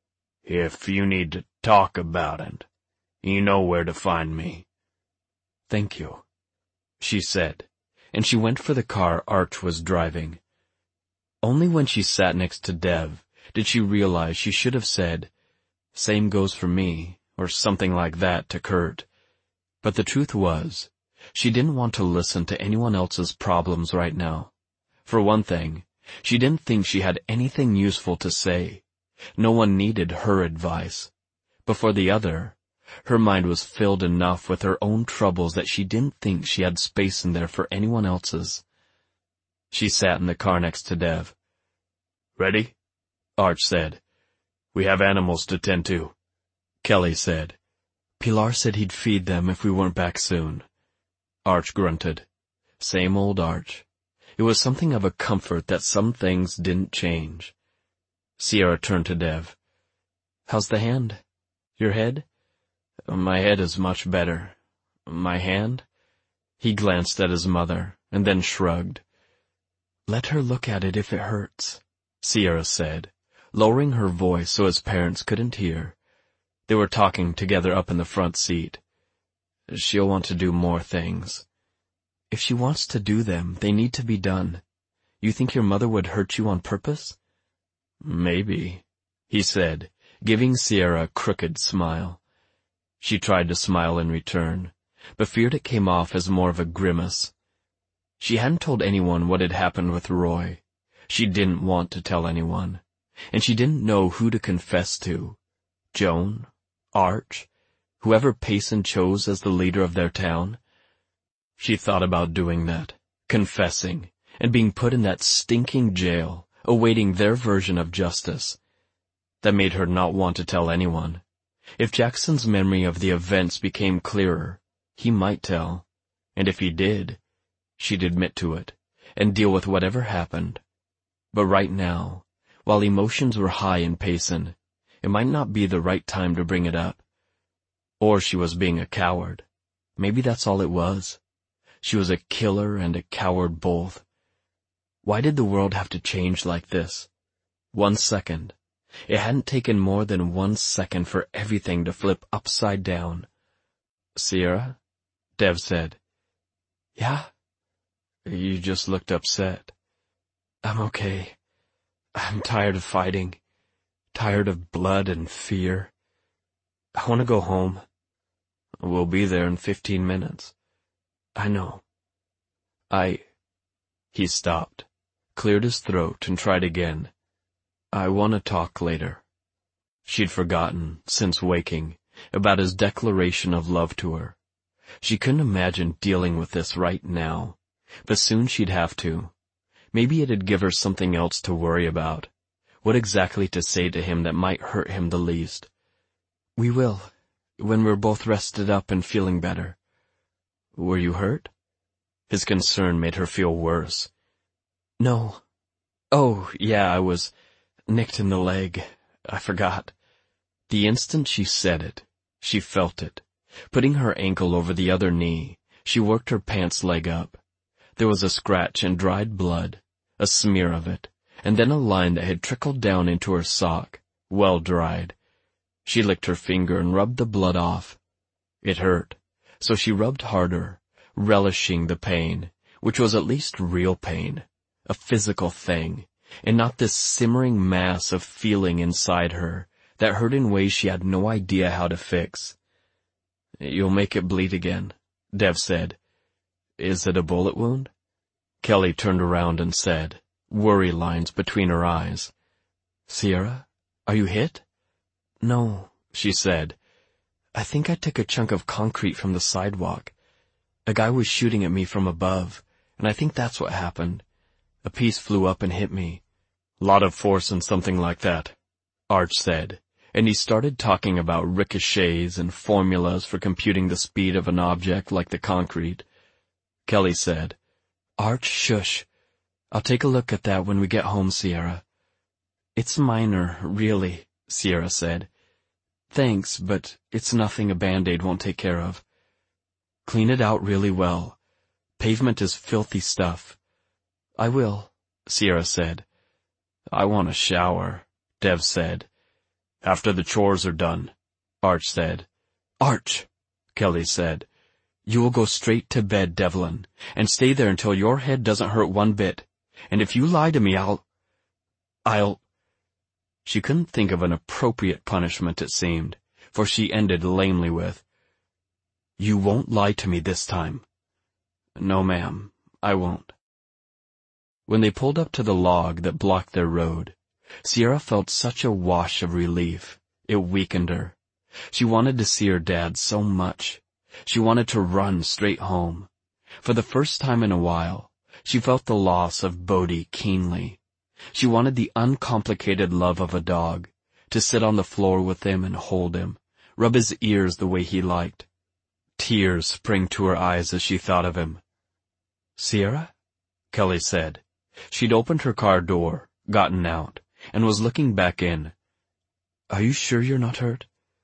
"If you need to talk about it, you know where to find me." "Thank you," she said, and she went for the car Arch was driving. Only when she sat next to Dev did she realize she should have said, "Same goes for me," or something like that to Kurt. But the truth was, she didn't want to listen to anyone else's problems right now. For one thing, she didn't think she had anything useful to say. No one needed her advice. But for the other, her mind was filled enough with her own troubles that she didn't think she had space in there for anyone else's. She sat in the car next to Dev. "Ready?" Arch said. "We have animals to tend to." Kelly said. "Pilar said he'd feed them if we weren't back soon." Arch grunted. Same old Arch. It was something of a comfort that some things didn't change. Sierra turned to Dev. "How's the hand? Your head?" "My head is much better. My hand?" He glanced at his mother, and then shrugged. "Let her look at it if it hurts," Sierra said, lowering her voice so his parents couldn't hear. They were talking together up in the front seat. "She'll want to do more things." "If she wants to do them, they need to be done. You think your mother would hurt you on purpose?" "Maybe," he said, giving Sierra a crooked smile. She tried to smile in return, but feared it came off as more of a grimace. She hadn't told anyone what had happened with Roy. She didn't want to tell anyone, and she didn't know who to confess to. Joan? Arch? Whoever Payson chose as the leader of their town? She thought about doing that, confessing, and being put in that stinking jail, awaiting their version of justice. That made her not want to tell anyone. If Jackson's memory of the events became clearer, he might tell, and if he did, she'd admit to it, and deal with whatever happened. But right now, while emotions were high in Payson, it might not be the right time to bring it up. Or she was being a coward. Maybe that's all it was. She was a killer and a coward both. Why did the world have to change like this? 1 second. It hadn't taken more than 1 second for everything to flip upside down. "Sierra?" Dev said. "Yeah?" "You just looked upset." "I'm okay. I'm tired of fighting. Tired of blood and fear. I want to go home. We'll be there in 15 minutes. I know. He stopped, cleared his throat, and tried again. I want to talk later. She'd forgotten, since waking, about his declaration of love to her. She couldn't imagine dealing with this right now, but soon she'd have to. Maybe it'd give her something else to worry about. What exactly to say to him that might hurt him the least. We will, when we're both rested up and feeling better. Were you hurt? His concern made her feel worse. No. Oh, yeah, I was nicked in the leg. I forgot. The instant she said it, she felt it. Putting her ankle over the other knee, she worked her pants leg up. There was a scratch and dried blood, a smear of it, and then a line that had trickled down into her sock, well dried. She licked her finger and rubbed the blood off. It hurt, so she rubbed harder, relishing the pain, which was at least real pain, a physical thing, and not this simmering mass of feeling inside her that hurt in ways she had no idea how to fix. You'll make it bleed again, Dev said. Is it a bullet wound? Kelly turned around and said, worry lines between her eyes. Sierra, are you hit? No, she said. I think I took a chunk of concrete from the sidewalk. A guy was shooting at me from above, and I think that's what happened. A piece flew up and hit me. Lot of force in something like that, Arch said, and he started talking about ricochets and formulas for computing the speed of an object like the concrete. Kelly said, Arch, shush. I'll take a look at that when we get home, Sierra. It's minor, really, Sierra said. Thanks, but it's nothing a Band-Aid won't take care of. Clean it out really well. Pavement is filthy stuff. I will, Sierra said. I want a shower, Dev said. After the chores are done, Arch said. Arch, Kelly said. You will go straight to bed, Devlin, and stay there until your head doesn't hurt one bit. And if you lie to me, I'll... She couldn't think of an appropriate punishment, it seemed, for she ended lamely with, You won't lie to me this time. No, ma'am, I won't. When they pulled up to the log that blocked their road, Sierra felt such a wash of relief. It weakened her. She wanted to see her dad so much. She wanted to run straight home. For the first time in a while, she felt the loss of Bodhi keenly. She wanted the uncomplicated love of a dog, to sit on the floor with him and hold him, rub his ears the way he liked. Tears sprang to her eyes as she thought of him. Sierra? Kelly said. She'd opened her car door, gotten out, and was looking back in. Are you sure you're not hurt?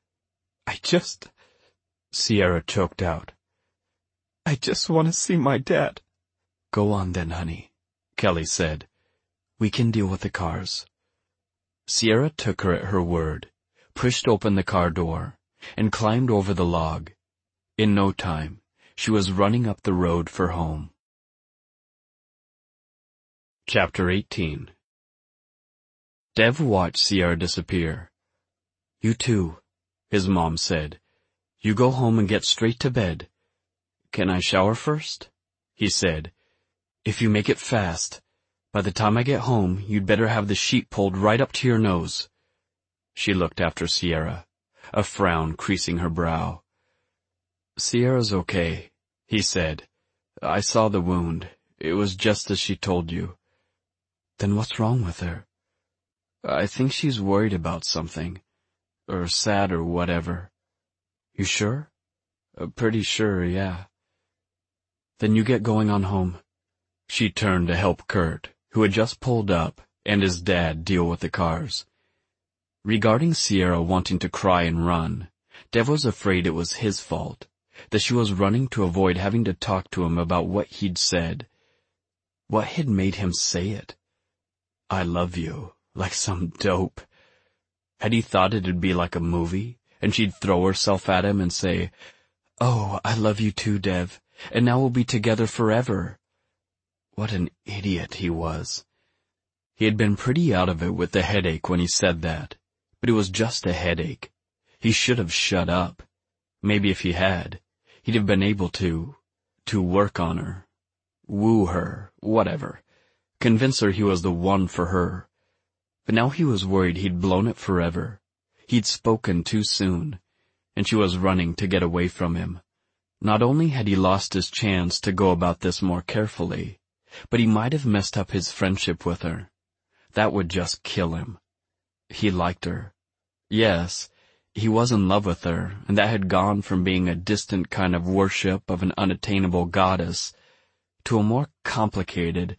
Sierra choked out. I just want to see my dad. Go on then, honey, Kelly said. We can deal with the cars. Sierra took her at her word, pushed open the car door, and climbed over the log. In no time, she was running up the road for home. Chapter 18. Dev watched Sierra disappear. You too, his mom said. You go home and get straight to bed. Can I shower first? He said. If you make it fast. By the time I get home, you'd better have the sheet pulled right up to your nose. She looked after Sierra, a frown creasing her brow. Sierra's okay, he said. I saw the wound. It was just as she told you. Then what's wrong with her? I think she's worried about something. Or sad or whatever. You sure? Pretty sure, yeah. Then you get going on home. She turned to help Kurt, who had just pulled up, and his dad deal with the cars. Regarding Sierra wanting to cry and run, Dev was afraid it was his fault, that she was running to avoid having to talk to him about what he'd said. What had made him say it? I love you, like some dope. Had he thought it'd be like a movie, and she'd throw herself at him and say, Oh, I love you too, Dev, and now we'll be together forever. What an idiot he was. He had been pretty out of it with the headache when he said that, but it was just a headache. He should have shut up. Maybe if he had, he'd have been able to work on her, woo her, whatever, convince her he was the one for her. But now he was worried he'd blown it forever. He'd spoken too soon, and she was running to get away from him. Not only had he lost his chance to go about this more carefully, but he might have messed up his friendship with her. That would just kill him. He liked her. Yes, he was in love with her, and that had gone from being a distant kind of worship of an unattainable goddess to a more complicated,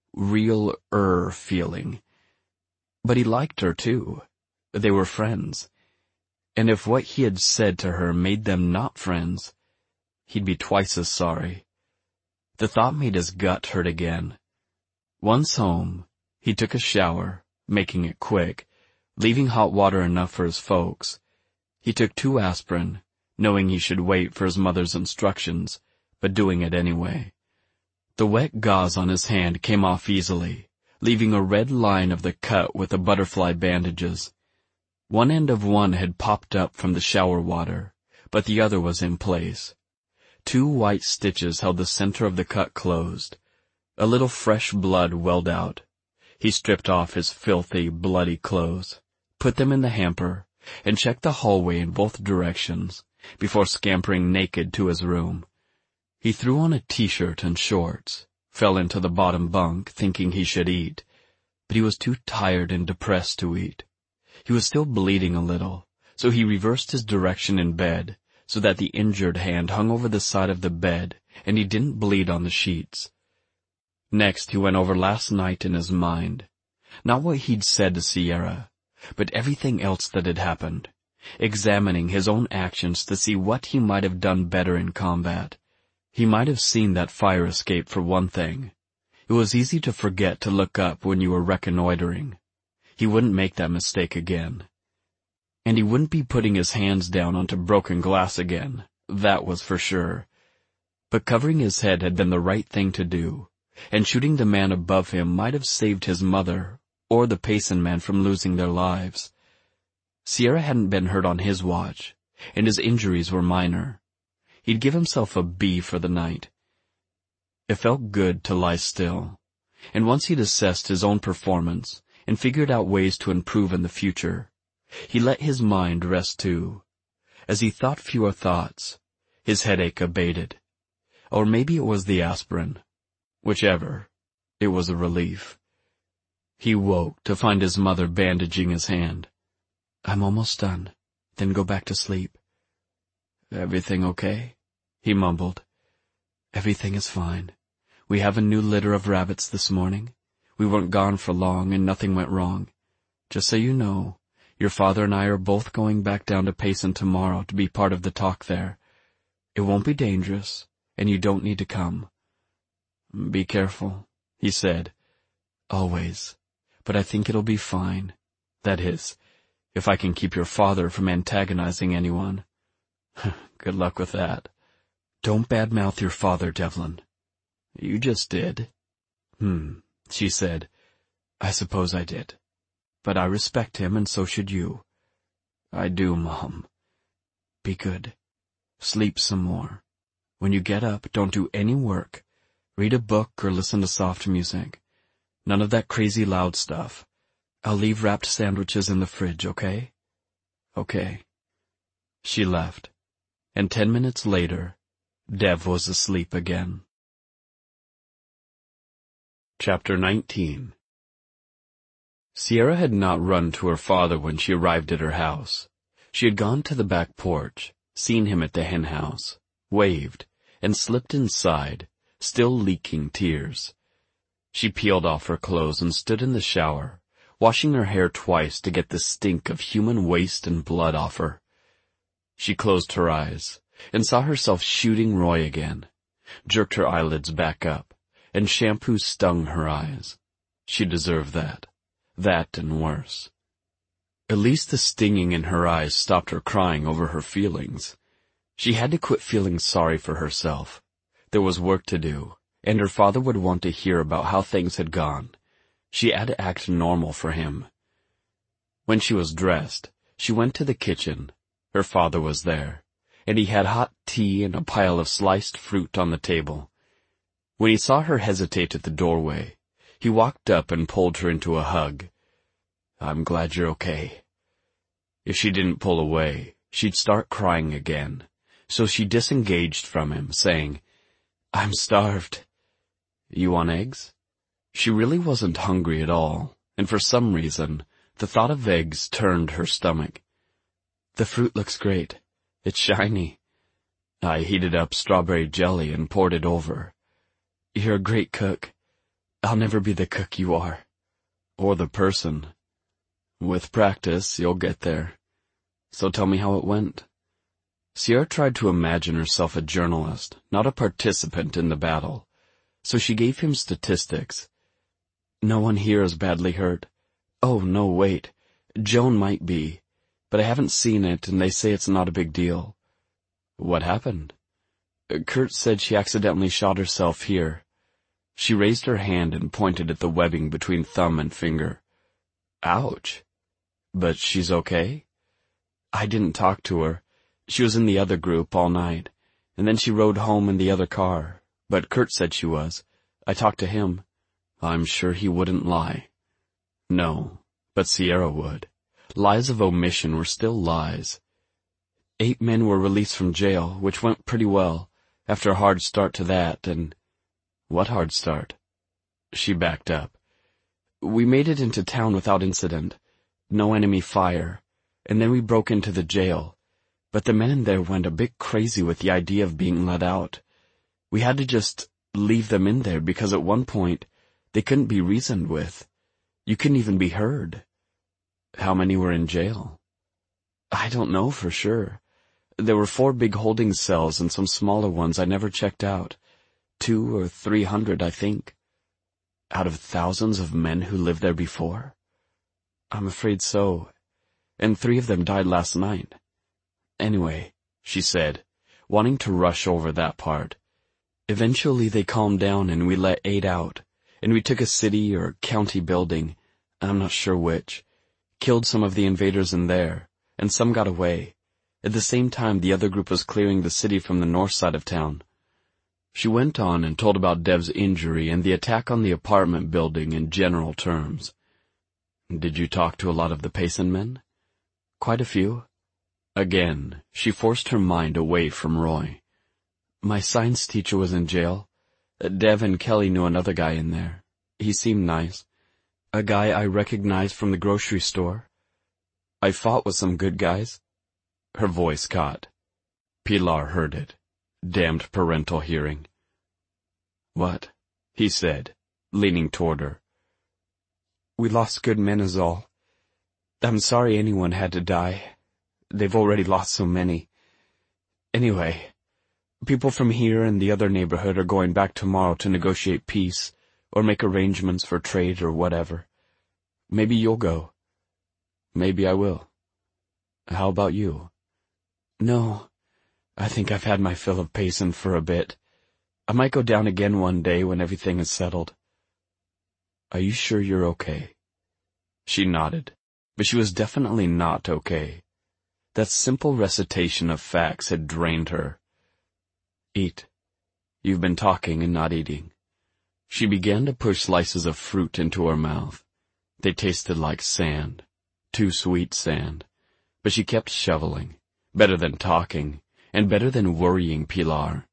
real-er feeling. But he liked her too. They were friends. And if what he had said to her made them not friends, he'd be twice as sorry. The thought made his gut hurt again. Once home, he took a shower, making it quick, leaving hot water enough for his folks. He took 2 aspirin, knowing he should wait for his mother's instructions, but doing it anyway. The wet gauze on his hand came off easily, leaving a red line of the cut with the butterfly bandages. One end of one had popped up from the shower water, but the other was in place. 2 white stitches held the center of the cut closed. A little fresh blood welled out. He stripped off his filthy, bloody clothes, put them in the hamper, and checked the hallway in both directions before scampering naked to his room. He threw on a t-shirt and shorts, fell into the bottom bunk thinking he should eat, but he was too tired and depressed to eat. He was still bleeding a little, so he reversed his direction in bed so that the injured hand hung over the side of the bed and he didn't bleed on the sheets. Next he went over last night in his mind, not what he'd said to Sierra, but everything else that had happened, examining his own actions to see what he might have done better in combat. He might have seen that fire escape for one thing. It was easy to forget to look up when you were reconnoitering. He wouldn't make that mistake again. And he wouldn't be putting his hands down onto broken glass again, that was for sure. But covering his head had been the right thing to do, and shooting the man above him might have saved his mother or the Payson man from losing their lives. Sierra hadn't been hurt on his watch, and his injuries were minor. He'd give himself a B for the night. It felt good to lie still, and once he'd assessed his own performance and figured out ways to improve in the future, he let his mind rest too. As he thought fewer thoughts, his headache abated. Or maybe it was the aspirin. Whichever, it was a relief. He woke to find his mother bandaging his hand. "I'm almost done. Then go back to sleep." "Everything okay?" he mumbled. "Everything is fine. We have a new litter of rabbits this morning. We weren't gone for long and nothing went wrong. Just so you know, your father and I are both going back down to Payson tomorrow to be part of the talk there. It won't be dangerous, and you don't need to come." "Be careful," he said. "Always. But I think it'll be fine. That is, if I can keep your father from antagonizing anyone." "Good luck with that." "Don't badmouth your father, Devlin." "You just did." She said. "I suppose I did. But I respect him, and so should you." "I do, Mom." "Be good. Sleep some more. When you get up, don't do any work. Read a book or listen to soft music. None of that crazy loud stuff. I'll leave wrapped sandwiches in the fridge, okay?" "Okay." She left, and 10 minutes later, Dev was asleep again. Chapter 19. Sierra had not run to her father when she arrived at her house. She had gone to the back porch, seen him at the hen house, waved, and slipped inside, still leaking tears. She peeled off her clothes and stood in the shower, washing her hair twice to get the stink of human waste and blood off her. She closed her eyes and saw herself shooting Roy again, jerked her eyelids back up, and shampoo stung her eyes. She deserved that and worse. At least the stinging in her eyes stopped her crying over her feelings. She had to quit feeling sorry for herself. There was work to do, and her father would want to hear about how things had gone. She had to act normal for him. When she was dressed, she went to the kitchen. Her father was there, and he had hot tea and a pile of sliced fruit on the table. When he saw her hesitate at the doorway, he walked up and pulled her into a hug. "I'm glad you're okay." If she didn't pull away, she'd start crying again, so she disengaged from him, saying, "I'm starved. You want eggs?" She really wasn't hungry at all, and for some reason, the thought of eggs turned her stomach. "The fruit looks great. It's shiny." I heated up strawberry jelly and poured it over. "You're a great cook. I'll never be the cook you are." "Or the person. With practice, you'll get there. So tell me how it went." Sierra tried to imagine herself a journalist, not a participant in the battle, so she gave him statistics. "No one here is badly hurt. Oh, no, wait. Joan might be, but I haven't seen it and they say it's not a big deal." "What happened?" "Kurt said she accidentally shot herself here." She raised her hand and pointed at the webbing between thumb and finger. "Ouch. But she's okay?" "I didn't talk to her. She was in the other group all night, and then she rode home in the other car, but Kurt said she was. I talked to him." "I'm sure he wouldn't lie." No, but Sierra would. Lies of omission were still lies. 8 men were released from jail, which went pretty well, after a hard start to that, and— "What hard start?" She backed up. "We made it into town without incident. No enemy fire, and then we broke into the jail, but the men in there went a bit crazy with the idea of being let out. We had to just leave them in there because at one point they couldn't be reasoned with. You couldn't even be heard." "How many were in jail?" "I don't know for sure. There were 4 big holding cells and some smaller ones I never checked out. 200 or 300, I think." "Out of thousands of men who lived there before?" "I'm afraid so. And 3 of them died last night." "Anyway," she said, wanting to rush over that part. "Eventually they calmed down and we let 8 out, and we took a city or county building, I'm not sure which, killed some of the invaders in there, and some got away. At the same time the other group was clearing the city from the north side of town." She went on and told about Dev's injury and the attack on the apartment building in general terms. "Did you talk to a lot of the Payson men?" "Quite a few." Again, she forced her mind away from Roy. "My science teacher was in jail. Dev and Kelly knew another guy in there. He seemed nice. A guy I recognized from the grocery store. I fought with some good guys." Her voice caught. Pilar heard it. Damned parental hearing. "What?" he said, leaning toward her. "We lost good men is all. I'm sorry anyone had to die. They've already lost so many. Anyway, people from here and the other neighborhood are going back tomorrow to negotiate peace, or make arrangements for trade or whatever. Maybe you'll go." "Maybe I will. How about you?" "No, I think I've had my fill of Payson for a bit. I might go down again one day when everything is settled." "Are you sure you're okay?" She nodded, but she was definitely not okay. That simple recitation of facts had drained her. "Eat. You've been talking and not eating." She began to push slices of fruit into her mouth. They tasted like sand, too sweet sand, but she kept shoveling. Better than talking, and better than worrying Pilar.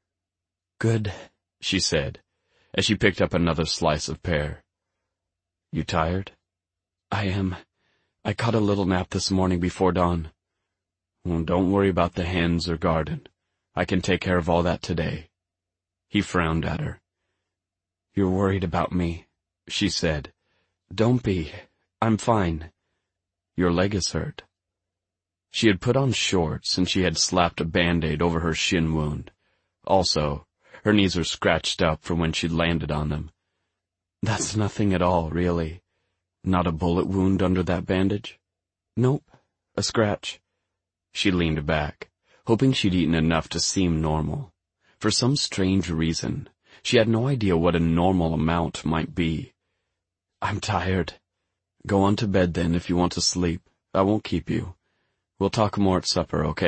"Good," she said, as she picked up another slice of pear. "You tired?" "I am. I caught a little nap this morning before dawn." "Well, don't worry about the hens or garden. I can take care of all that today." He frowned at her. "You're worried about me," she said. "Don't be. I'm fine." "Your leg is hurt." She had put on shorts and she had slapped a Band-Aid over her shin wound. Also, her knees were scratched up from when she'd landed on them. "That's nothing at all, really." "Not a bullet wound under that bandage?" "Nope, a scratch." She leaned back, hoping she'd eaten enough to seem normal. For some strange reason, she had no idea what a normal amount might be. I'm tired. Go on to bed then if you want to sleep. I won't keep you. We'll talk more at supper, okay?